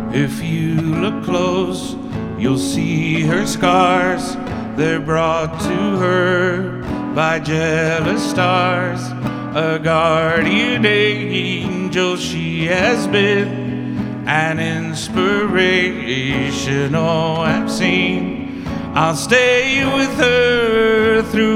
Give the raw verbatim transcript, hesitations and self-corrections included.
If you look close, you'll see her scars. They're brought to her by jealous stars. A guardian angel she has been, an inspiration all I've seen. I'll stay with her through